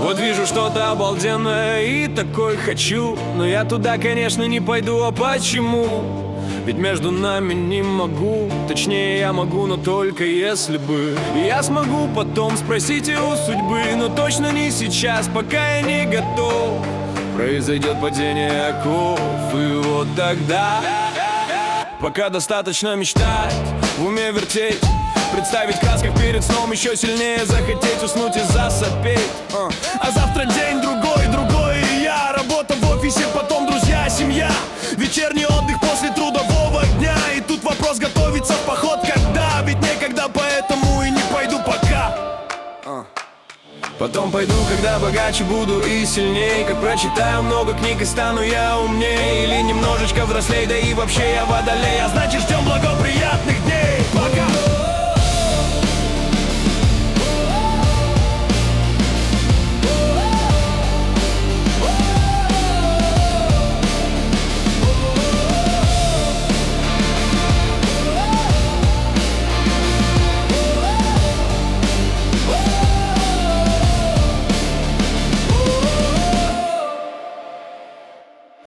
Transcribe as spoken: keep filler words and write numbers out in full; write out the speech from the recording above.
Вот вижу что-то обалденное и такой хочу, но я туда, конечно, не пойду, а почему? Ведь между нами не могу, точнее я могу, но только если бы я смогу потом спросить и у судьбы, но точно не сейчас, пока я не готов. Произойдет падение оков, и вот тогда пока достаточно мечтать, в уме вертеть, представить в красках перед сном, еще сильнее захотеть уснуть и засопеть. А, а завтра день другой, другой и я. Работа в офисе, потом друзья, семья, вечерний отдых после трудового дня. И тут вопрос, готовиться в поход когда? Ведь некогда, поэтому и не пойду пока. а. Потом пойду, когда богаче буду и сильней, как прочитаю много книг и стану я умней. Или немножечко взрослей, да и вообще я водолей. А значит, ждем благоприятных